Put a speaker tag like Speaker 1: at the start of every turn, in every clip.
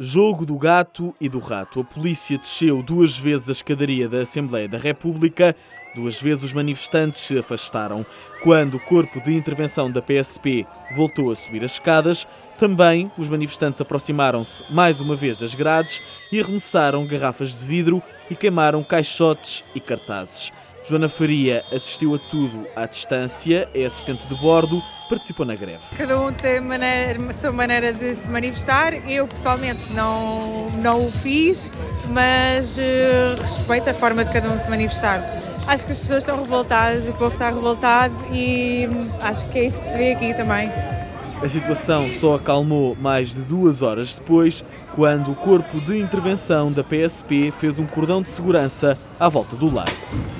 Speaker 1: Jogo do gato e do rato. A polícia desceu 2 vezes a escadaria da Assembleia da República. 2 vezes os manifestantes se afastaram. Quando o corpo de intervenção da PSP voltou a subir as escadas, também os manifestantes aproximaram-se mais uma vez das grades e arremessaram garrafas de vidro e queimaram caixotes e cartazes. Joana Faria assistiu a tudo à distância, é assistente de bordo, participou na greve.
Speaker 2: Cada um tem a sua maneira de se manifestar. Eu, pessoalmente, não o fiz, mas respeito a forma de cada um se manifestar. Acho que as pessoas estão revoltadas, o povo está revoltado e acho que é isso que se vê aqui também.
Speaker 1: A situação só acalmou mais de 2 horas depois, quando o corpo de intervenção da PSP fez um cordão de segurança à volta do largo.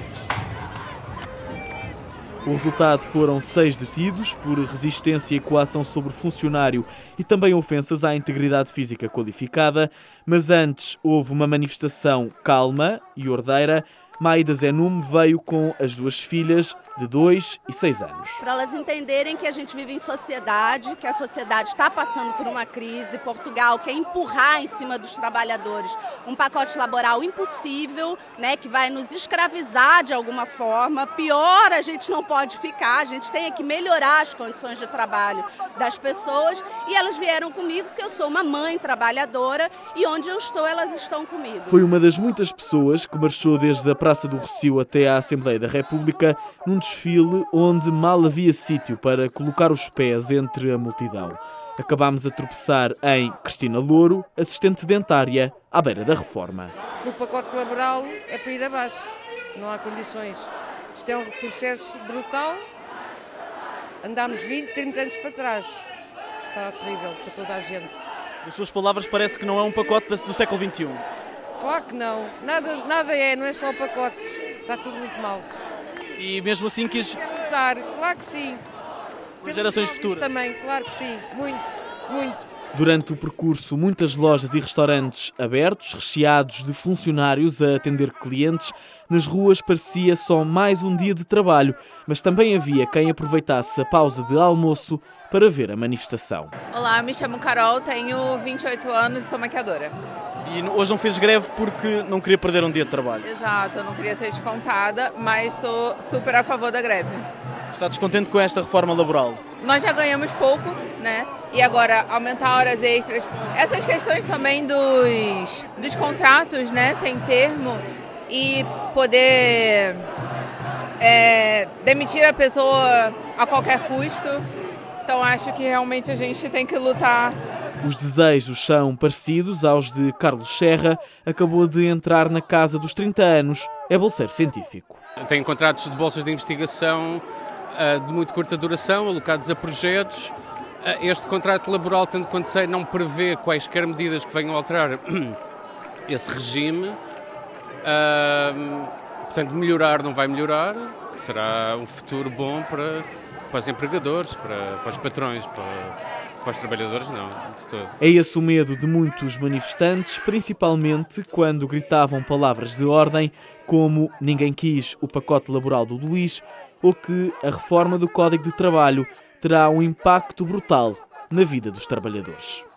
Speaker 1: O resultado foram 6 detidos por resistência e coação sobre funcionário e também ofensas à integridade física qualificada, mas antes houve uma manifestação calma e ordeira. Maida Zenume veio com as 2 filhas de 2 e 6 anos.
Speaker 3: Para elas entenderem que a gente vive em sociedade, que a sociedade está passando por uma crise. Portugal quer empurrar em cima dos trabalhadores um pacote laboral impossível, né, que vai nos escravizar de alguma forma. Pior, a gente não pode ficar, a gente tem que melhorar as condições de trabalho das pessoas. E elas vieram comigo porque eu sou uma mãe trabalhadora e onde eu estou, elas estão comigo.
Speaker 1: Foi uma das muitas pessoas que marchou desde a Praça do Rossio até à Assembleia da República, num desfile onde mal havia sítio para colocar os pés entre a multidão. Acabámos a tropeçar em Cristina Louro, assistente dentária à beira da reforma.
Speaker 4: O pacote laboral é para ir abaixo, não há condições. Isto é um retrocesso brutal. Andámos 20, 30 anos para trás. Está terrível para toda a gente.
Speaker 1: As suas palavras parece que não é um pacote do século XXI.
Speaker 4: Claro que não. Nada é, não é só o pacote. Está tudo muito mal.
Speaker 1: E mesmo assim quis
Speaker 4: Lutar, claro que sim.
Speaker 1: as gerações futuras.
Speaker 4: Também, claro que sim. Muito.
Speaker 1: Durante o percurso, muitas lojas e restaurantes abertos, recheados de funcionários a atender clientes. Nas ruas parecia só mais um dia de trabalho, mas também havia quem aproveitasse a pausa de almoço para ver a manifestação.
Speaker 5: Olá, me chamo Carol, tenho 28 anos e sou maquiadora.
Speaker 1: E hoje não fez greve porque não queria perder um dia de trabalho?
Speaker 5: Exato, eu não queria ser descontada, mas sou super a favor da greve.
Speaker 1: Está descontente com esta reforma laboral?
Speaker 5: Nós já ganhamos pouco, né? E agora aumentar horas extras. Essas questões também dos contratos, né? Sem termo e poder demitir a pessoa a qualquer custo. Então acho que realmente a gente tem que lutar.
Speaker 1: Os desejos são parecidos aos de Carlos Serra, acabou de entrar na casa dos 30 anos, é bolseiro científico.
Speaker 6: Tenho contratos de bolsas de investigação de muito curta duração, alocados a projetos. Este contrato laboral, tanto quanto sei, não prevê quaisquer medidas que venham a alterar esse regime. Portanto, melhorar não vai melhorar. Será um futuro bom para os empregadores, para os patrões, para os trabalhadores não, de todo.
Speaker 1: É esse o medo de muitos manifestantes, principalmente quando gritavam palavras de ordem como ninguém quis o pacote laboral do Luís ou que a reforma do Código de Trabalho terá um impacto brutal na vida dos trabalhadores.